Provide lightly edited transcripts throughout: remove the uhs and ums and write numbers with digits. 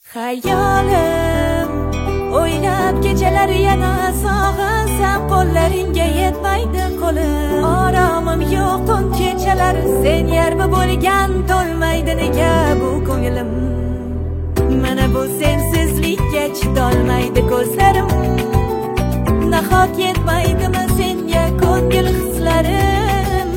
Hayolim o'ylab kechalar yana sog'insam qo'llaringga yetmaydi qo'lim. Oromim yo'q tun kechalar sen yarmi bo'lgan to'lmaydi nega bu ko'nglim. Mana bu sensizlikka chidolmaydi ko'zlarim. Nahot yetmaydimi senga ko'ngil hislarim.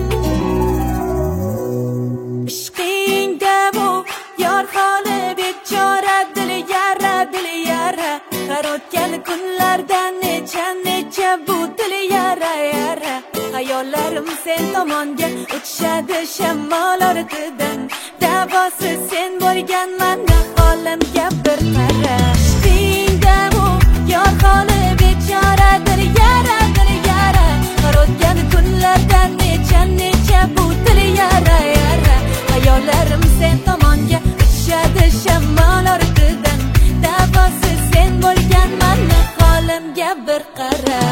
Ishqingda bu yor holi bechora dil yara har o'tgan kunlardan necha bu dil yara. Hayollarim sen tomonga uchishadi shamol ortidan. Davosi sen bo'lganman holimga bir qara. Ishqingda bu yor holi bechora dil yara har o'tgan kunlardan necha bu dil yara. Hayollarim sen tomonga uchishadi shamol ortidan. Davosi sen bo'lganman holimga bir qara.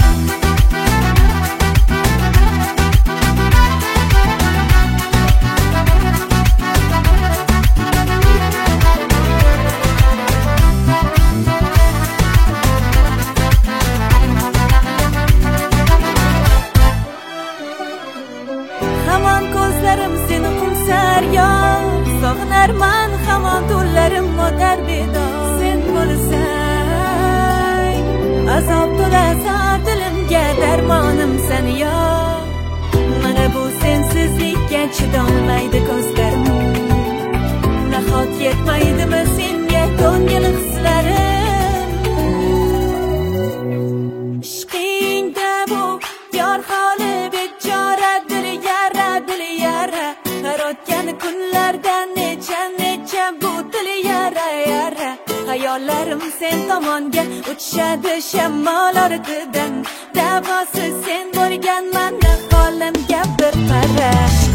Hamon ko'zlarim seni qumsar yor, sog'inarman hamon tunlarim o'tar bedor. Sen bo'lsang azob to'lasar dilimga darmonimsan yor. Mana bu sensizlikka chidolmaydi ko'zlarim. Nahot yetmaydimi senga ko'ngil hislarim. Ishqingda bu yor holi bechora dil yara har o'tgan kunlardan necha bu dil yara. Hayollarim sen tomonga uchishadi shamol ortidan. Davosi sen bo'lganman holimga bir qara.